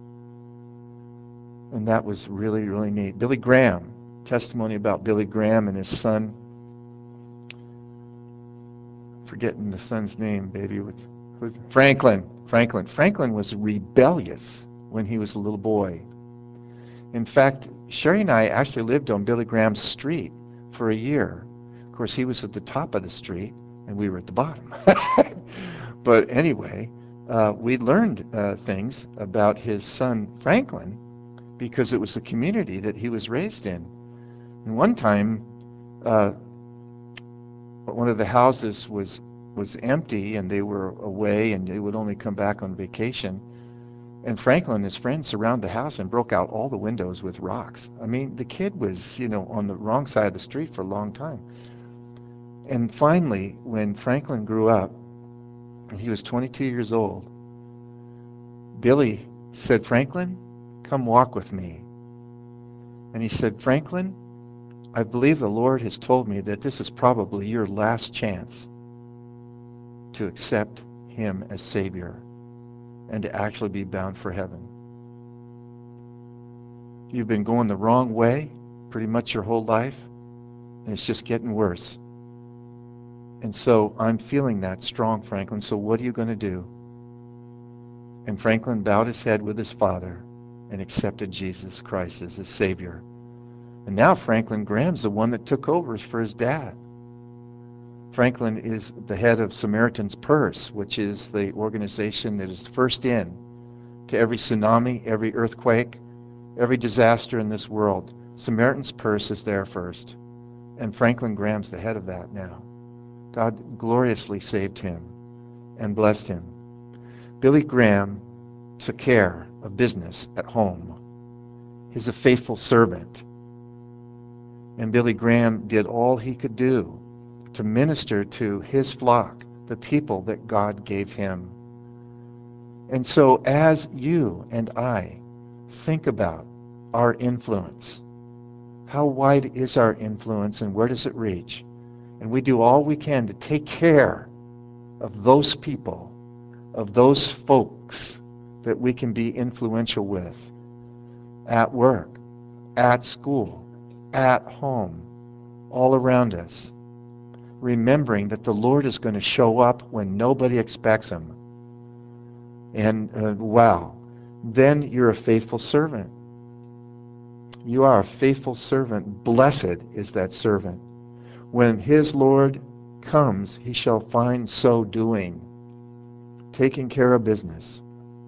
And that was really, really neat. Billy Graham, testimony about Billy Graham and his son. Forgetting the son's name, baby. Who's Franklin. Franklin was rebellious when he was a little boy. In fact, Sherry and I actually lived on Billy Graham's street for a year. Of course, he was at the top of the street, and we were at the bottom. But anyway, we learned things about his son, Franklin, because it was the community that he was raised in. And one time, one of the houses was empty, and they were away, and they would only come back on vacation. And Franklin and his friends surrounded the house and broke out all the windows with rocks. I mean, the kid was, on the wrong side of the street for a long time. And finally, when Franklin grew up, and he was 22 years old, Billy said, "Franklin, come walk with me." And he said, "Franklin, I believe the Lord has told me that this is probably your last chance to accept him as Savior and to actually be bound for heaven. You've been going the wrong way pretty much your whole life. and it's just getting worse. And so I'm feeling that strong, Franklin. So what are you going to do? And Franklin bowed his head with his father and accepted Jesus Christ as his Savior. And now Franklin Graham's the one that took over for his dad. Franklin is the head of Samaritan's Purse, which is the organization that is first in to every tsunami, every earthquake, every disaster in this world. Samaritan's Purse is there first. And Franklin Graham's the head of that now. God gloriously saved him and blessed him. Billy Graham took care of business at home. He's a faithful servant. And Billy Graham did all he could do to minister to his flock, the people that God gave him. And so as you and I think about our influence, how wide is our influence and where does it reach? And we do all we can to take care of those people, of those folks that we can be influential with at work, at school, at home, all around us, remembering that the Lord is going to show up when nobody expects him. And wow, then you're a faithful servant. You are a faithful servant. Blessed is that servant. When his Lord comes, he shall find so doing, taking care of business.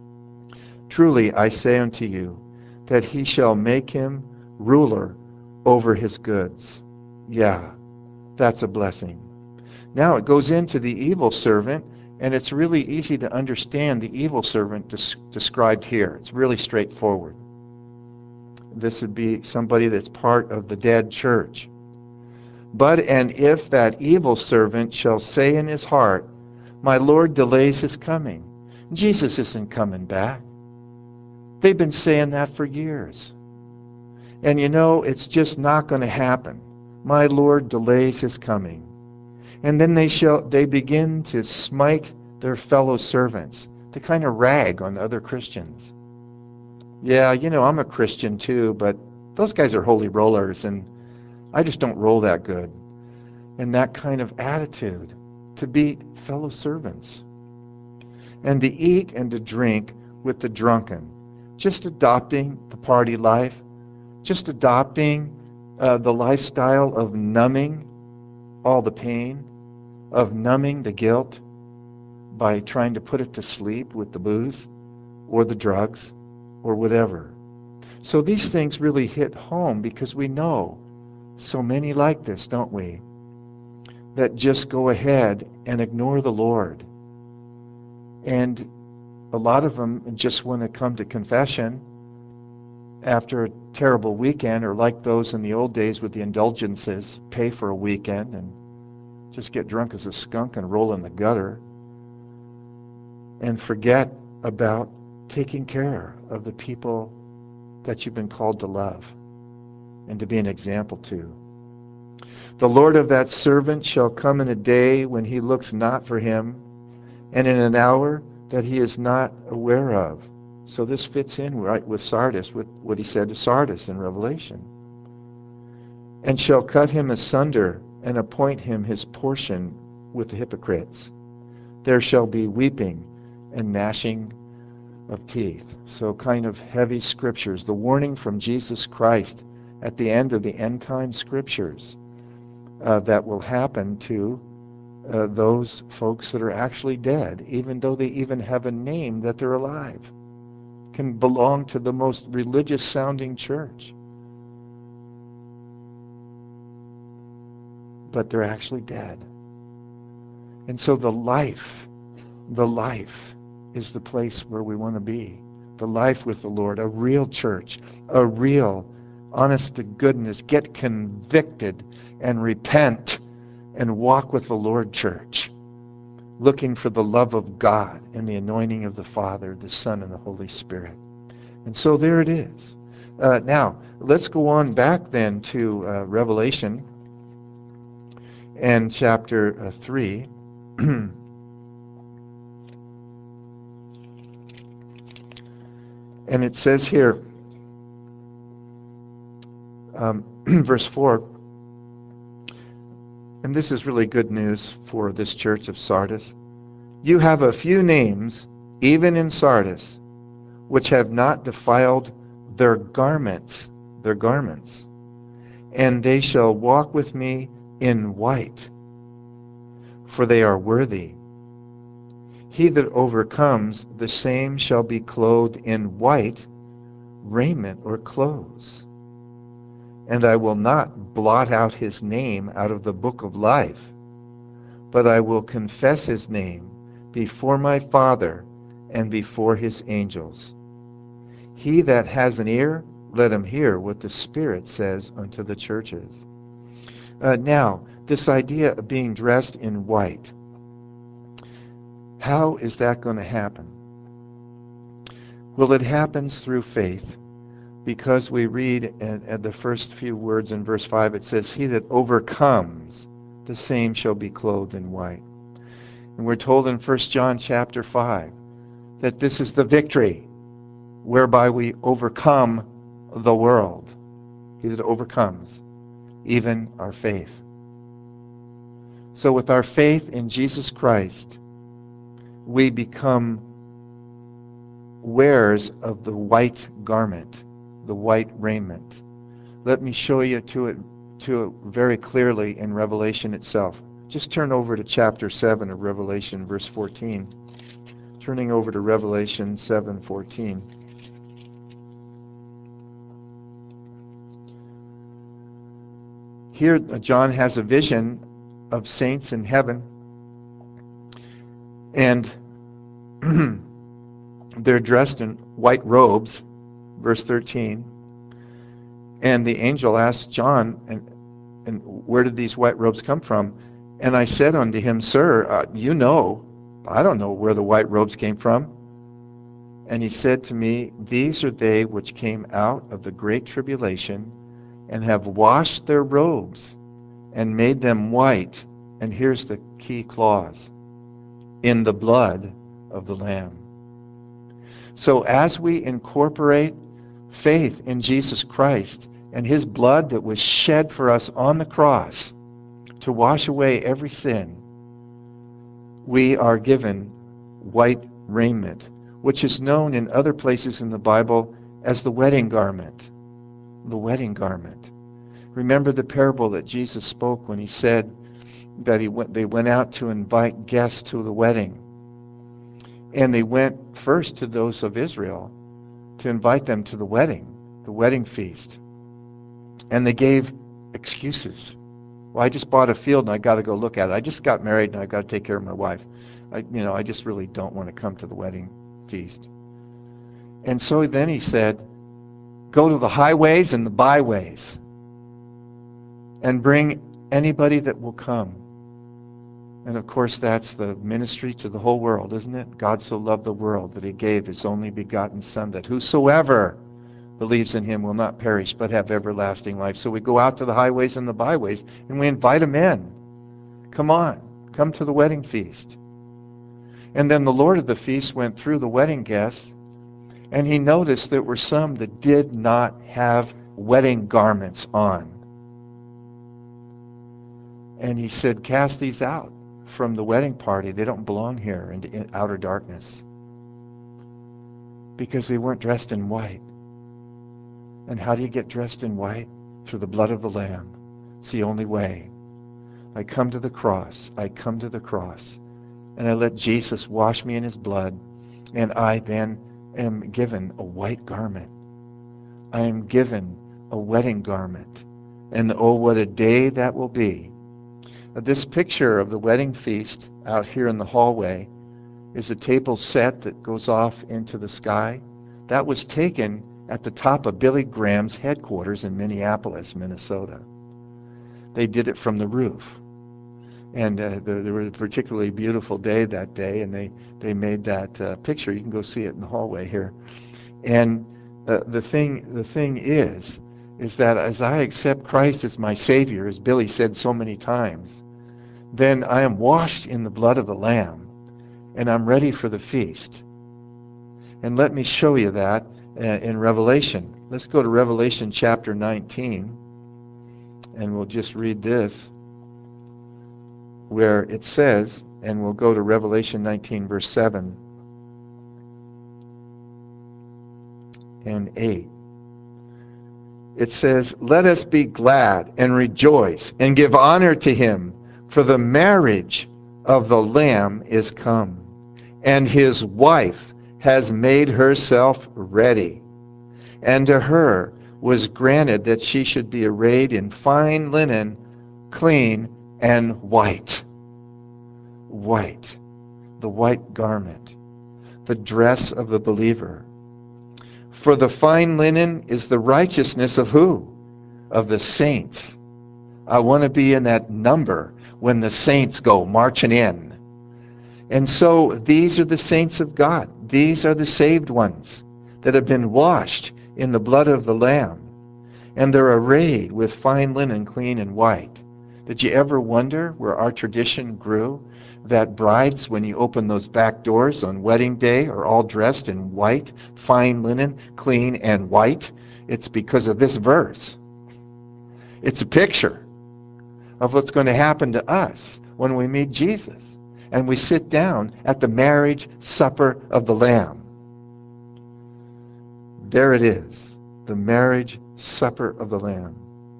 Truly I say unto you, that he shall make him ruler over his goods. Yeah, that's a blessing. Now it goes into the evil servant, and it's really easy to understand the evil servant described here. It's really straightforward. This would be somebody that's part of the dead church. But and if that evil servant shall say in his heart, my Lord delays his coming. Jesus isn't coming back. They've been saying that for years. And you know, it's just not going to happen. My Lord delays his coming. And then they begin to smite their fellow servants, to kind of rag on other Christians. Yeah, you know, I'm a Christian too, but those guys are holy rollers, and I just don't roll that good. And that kind of attitude to be fellow servants. And to eat and to drink with the drunken. Just adopting the party life. Just adopting the lifestyle of numbing all the pain, of numbing the guilt by trying to put it to sleep with the booze or the drugs or whatever. So these things really hit home because we know so many like this, don't we? That just go ahead and ignore the Lord. And a lot of them just want to come to confession after a terrible weekend, or like those in the old days with the indulgences, pay for a weekend and just get drunk as a skunk and roll in the gutter and forget about taking care of the people that you've been called to love and to be an example to. The Lord of that servant shall come in a day when he looks not for him, and in an hour that he is not aware of. So this fits in right with Sardis, with what he said to Sardis in Revelation. And shall cut him asunder and appoint him his portion with the hypocrites. There shall be weeping and gnashing of teeth. So kind of heavy scriptures. The warning from Jesus Christ at the end of the end time scriptures that will happen to those folks that are actually dead, even though they even have a name that they're alive, can belong to the most religious sounding church, but they're actually dead. And so the life is the place where we want to be. The life with the Lord, a real church, a real, honest to goodness, get convicted and repent and walk with the Lord church, looking for the love of God and the anointing of the Father, the Son, and the Holy Spirit. And so there it is. Now, let's go on back then to Revelation and chapter 3. And it says here, verse 4, and this is really good news for this church of Sardis. You have a few names, even in Sardis, which have not defiled their garments, and they shall walk with me in white, for they are worthy. He that overcomes, the same shall be clothed in white raiment or clothes. And I will not blot out his name out of the book of life, but I will confess his name before my Father and before his angels. He that has an ear, let him hear what the Spirit says unto the churches. Now, this idea of being dressed in white, how is that going to happen? Well, it happens through faith, because we read at the first few words in verse 5, it says, he that overcomes, the same shall be clothed in white. And we're told in 1 John chapter 5 that this is the victory whereby we overcome the world. He that overcomes, even our faith. So with our faith in Jesus Christ, we become wearers of the white garment, the white raiment. Let me show you to it very clearly in Revelation itself. Just turn over to chapter 7 of Revelation, verse 14. Turning over to Revelation 7:14. Here, John has a vision of saints in heaven, and they're dressed in white robes, verse 13. And the angel asked John, and where did these white robes come from? And I said unto him, Sir, you know. I don't know where the white robes came from. And he said to me, These are they which came out of the great tribulation, and have washed their robes, and made them white. And here's the key clause, in the blood of the Lamb. So as we incorporate faith in Jesus Christ and his blood that was shed for us on the cross to wash away every sin, we are given white raiment, which is known in other places in the Bible as the wedding garment. The wedding garment. Remember the parable that Jesus spoke when he said that they went out to invite guests to the wedding. And they went first to those of Israel to invite them to the wedding feast. And they gave excuses. Well, I just bought a field and I got to go look at it. I just got married and I got to take care of my wife. I just really don't want to come to the wedding feast. And so then he said, go to the highways and the byways and bring anybody that will come. And of course, that's the ministry to the whole world, isn't it? God so loved the world that he gave his only begotten Son, that whosoever believes in him will not perish but have everlasting life. So we go out to the highways and the byways and we invite them in. Come on, come to the wedding feast. And then the Lord of the feast went through the wedding guests, and he noticed there were some that did not have wedding garments on. And he said, cast these out from the wedding party. They don't belong here in outer darkness, because they weren't dressed in white. And how do you get dressed in white? Through the blood of the Lamb. It's the only way. I come to the cross. I come to the cross. And I let Jesus wash me in his blood. And I then am given a white garment. I am given a wedding garment. And oh, what a day that will be. This picture of the wedding feast out here in the hallway is a table set that goes off into the sky. That was taken at the top of Billy Graham's headquarters in Minneapolis, Minnesota. They did it from the roof. And there was a particularly beautiful day that day, and they made that picture. You can go see it in the hallway here. And the thing is that as I accept Christ as my Savior, as Billy said so many times, then I am washed in the blood of the Lamb, and I'm ready for the feast. And let me show you that in Revelation. Let's go to Revelation chapter 19, and we'll just read this. where it says, and we'll go to Revelation 19, verse 7 and 8. It says, "Let us be glad and rejoice and give honor to him, for the marriage of the Lamb is come, and his wife has made herself ready. And to her was granted that she should be arrayed in fine linen, clean and white." White, the white garment, the dress of the believer. For the fine linen is the righteousness of who? Of the saints. I want to be in that number when the saints go marching in. And so these are the saints of God. These are the saved ones that have been washed in the blood of the Lamb. And they're arrayed with fine linen, clean and white. Did you ever wonder where our tradition grew? That brides, when you open those back doors on wedding day, are all dressed in white, fine linen, clean and white? It's because of this verse. It's a picture of what's going to happen to us when we meet Jesus and we sit down at the marriage supper of the Lamb. There it is, the marriage supper of the Lamb.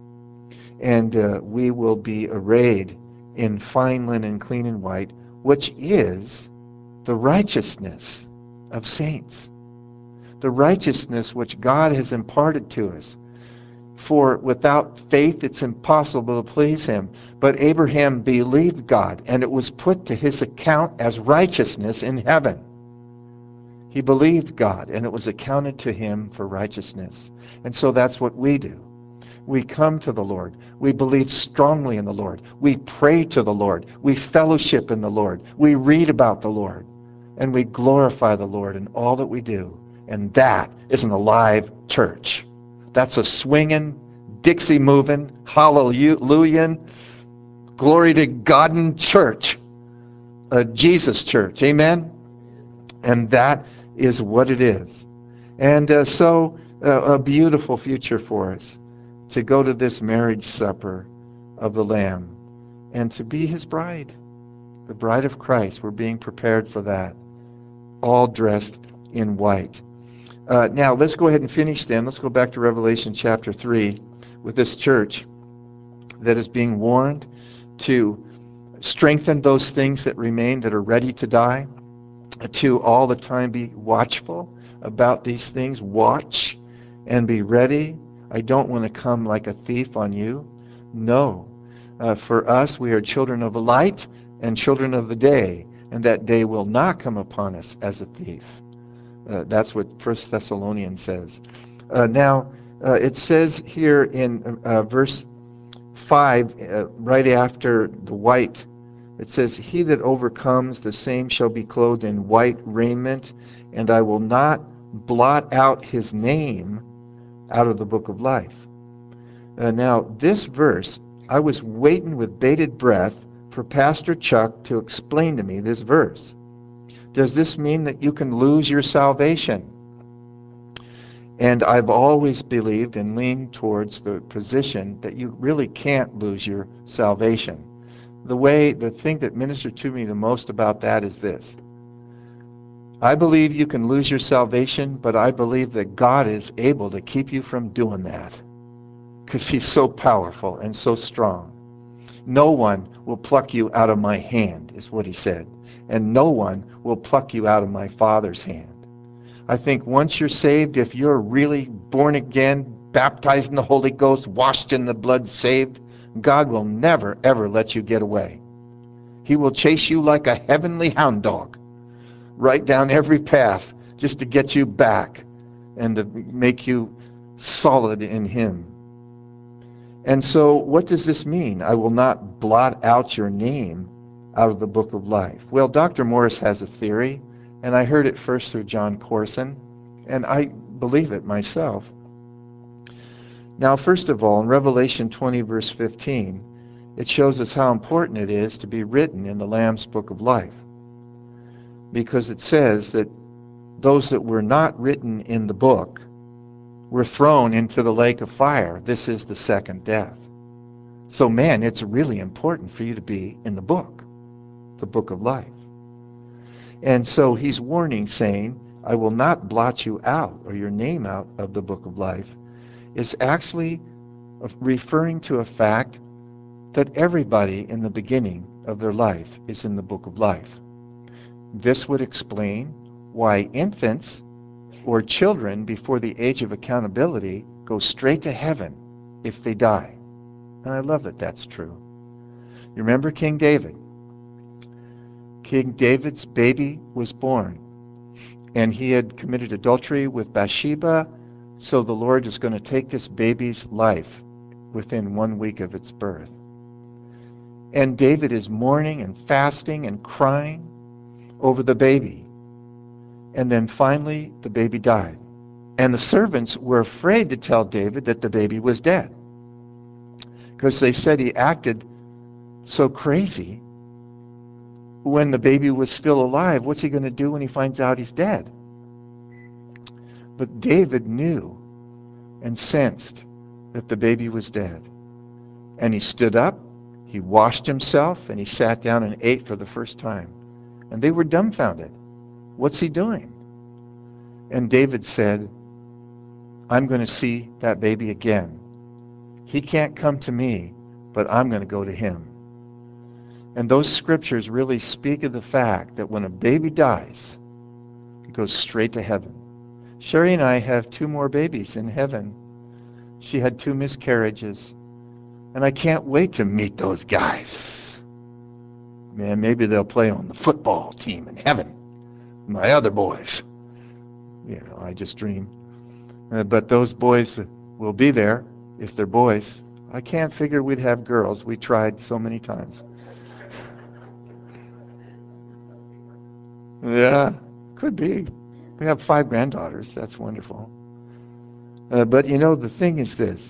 And we will be arrayed in fine linen, clean and white, which is the righteousness of saints. The righteousness which God has imparted to us. For without faith it's impossible to please him. But Abraham believed God, and it was put to his account as righteousness in heaven. He believed God, and it was accounted to him for righteousness. And so that's what we do. We come to the Lord. We believe strongly in the Lord. We pray to the Lord. We fellowship in the Lord. We read about the Lord. And we glorify the Lord in all that we do. And that is an alive church. That's a swinging, Dixie moving, hallelujah, glory to God church. A Jesus church. Amen? And that is what it is. And so a beautiful future for us, to go to this marriage supper of the Lamb and to be his bride, the bride of Christ. We're being prepared for that, all dressed in white. Now, let's go ahead and finish then. Let's go back to Revelation chapter 3 with this church that is being warned to strengthen those things that remain that are ready to die, to all the time be watchful about these things. Watch and be ready. I don't want to come like a thief on you. No. For us, we are children of the light and children of the day, and that day will not come upon us as a thief. That's what 1 Thessalonians says. Now, it says here in verse 5, right after the white, it says, "He that overcomes, the same shall be clothed in white raiment, and I will not blot out his name out of the book of life." Now, this verse, I was waiting with bated breath for Pastor Chuck to explain to me this verse. Does this mean that you can lose your salvation? And I've always believed and leaned towards the position that you really can't lose your salvation. The thing that ministered to me the most about that is this. I believe you can lose your salvation, but I believe that God is able to keep you from doing that, because he's so powerful and so strong. No one will pluck you out of my hand, is what he said. And no one will pluck you out of my Father's hand. I think once you're saved, if you're really born again, baptized in the Holy Ghost, washed in the blood, saved, God will never, ever let you get away. He will chase you like a heavenly hound dog, right down every path, just to get you back and to make you solid in him. And so what does this mean? I will not blot out your name out of the book of life. Well, Dr. Morris has a theory, and I heard it first through John Corson, and I believe it myself. Now, first of all, in Revelation 20, verse 15, it shows us how important it is to be written in the Lamb's book of life, because it says that those that were not written in the book were thrown into the lake of fire. This is the second death. So man, it's really important for you to be in the book of life. And so he's warning, saying, I will not blot you out or your name out of the book of life, is actually referring to a fact that everybody in the beginning of their life is in the book of life. This would explain why infants or children before the age of accountability go straight to heaven if they die. And I love that that's true. You remember King David? King David's baby was born, and he had committed adultery with Bathsheba, so the Lord is going to take this baby's life within 1 week of its birth. And David is mourning and fasting and crying over the baby. And then finally, the baby died. And the servants were afraid to tell David that the baby was dead, because they said he acted so crazy when the baby was still alive. What's he going to do when he finds out he's dead? But David knew and sensed that the baby was dead. And he stood up, he washed himself, and he sat down and ate for the first time. And they were dumbfounded. What's he doing? And David said, I'm going to see that baby again. He can't come to me, but I'm going to go to him. And those scriptures really speak of the fact that when a baby dies, it goes straight to heaven. Sherry and I have 2 more babies in heaven. She had 2 miscarriages. And I can't wait to meet those guys. Man, maybe they'll play on the football team in heaven. My other boys. I just dream. But those boys will be there if they're boys. I can't figure we'd have girls. We tried so many times. Yeah, could be. We have 5 granddaughters. That's wonderful. But the thing is this,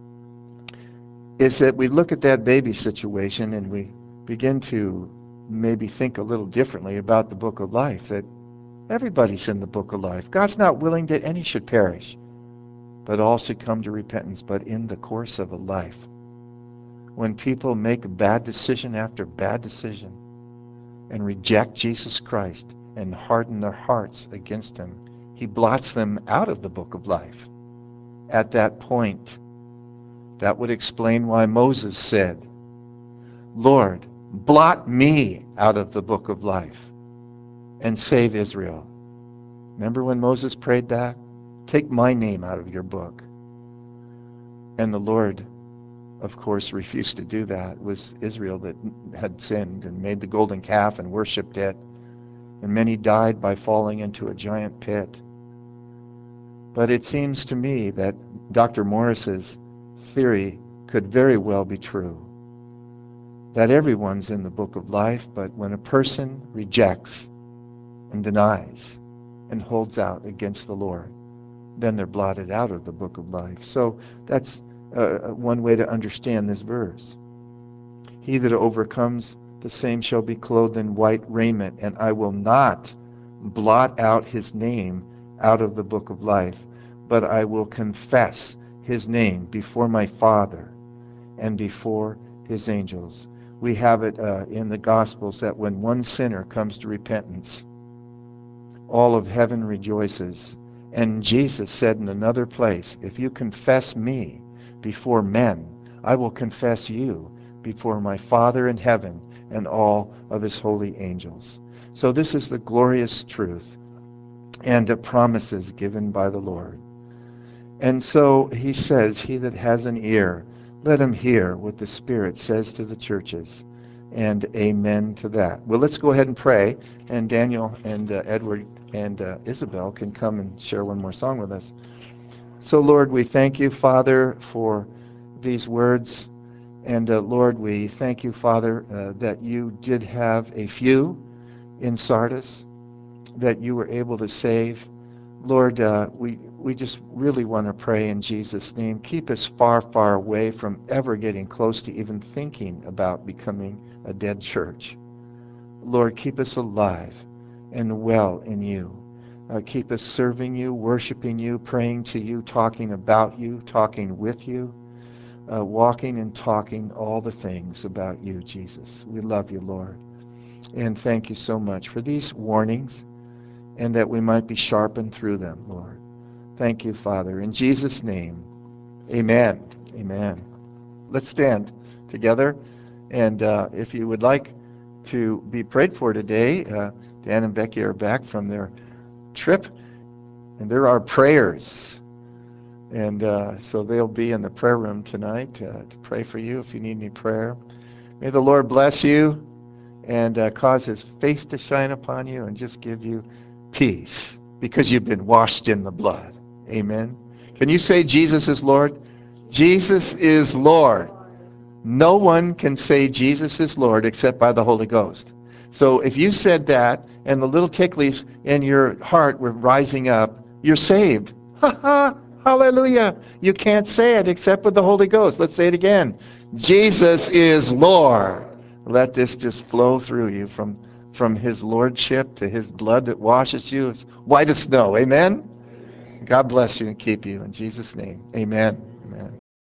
is that we look at that baby situation and we begin to maybe think a little differently about the book of life, that everybody's in the book of life. God's not willing that any should perish, but all should come to repentance. But in the course of a life, when people make a bad decision after bad decision and reject Jesus Christ and harden their hearts against him, he blots them out of the book of life. At that point, that would explain why Moses said, Lord, blot me out of the book of life and save Israel. Remember when Moses prayed that? Take my name out of your book. And the Lord, of course, refused to do that. It was Israel that had sinned and made the golden calf and worshipped it. And many died by falling into a giant pit. But it seems to me that Dr. Morris's theory could very well be true. That everyone's in the book of life, but when a person rejects and denies and holds out against the Lord, then they're blotted out of the book of life. So that's one way to understand this verse. He that overcomes, the same shall be clothed in white raiment, and I will not blot out his name out of the book of life, but I will confess his name before my Father and before his angels. We have it in the Gospels that when one sinner comes to repentance, all of heaven rejoices. And Jesus said in another place, if you confess me before men, I will confess you before my Father in heaven and all of his holy angels. So this is the glorious truth and the promises given by the Lord. And so he says, he that has an ear, let him hear what the Spirit says to the churches. And amen to that. Well, let's go ahead and pray. And Daniel and Edward and Isabel can come and share one more song with us. So, Lord, we thank you, Father, for these words. And Lord, we thank you, Father, that you did have a few in Sardis that you were able to save. Lord, we just really want to pray in Jesus' name. Keep us far, far away from ever getting close to even thinking about becoming a dead church. Lord, keep us alive and well in you. Keep us serving you, worshiping you, praying to you, talking about you, talking with you. walking and talking all the things about you, Jesus. We love you, Lord. And thank you so much for these warnings and that we might be sharpened through them, Lord. Thank you, Father. In Jesus' name, amen. Amen. Let's stand together. And if you would like to be prayed for today, Dan and Becky are back from their trip, and there are prayers. And so they'll be in the prayer room tonight to pray for you if you need any prayer. May the Lord bless you and cause his face to shine upon you and just give you peace because you've been washed in the blood. Amen. Can you say Jesus is Lord? Jesus is Lord. No one can say Jesus is Lord except by the Holy Ghost. So if you said that and the little ticklies in your heart were rising up, you're saved. Ha ha! Hallelujah! You can't say it except with the Holy Ghost. Let's say it again. Jesus is Lord. Let this just flow through you from his lordship to his blood that washes you as white as snow. Amen? God bless you and keep you in Jesus' name. Amen. Amen.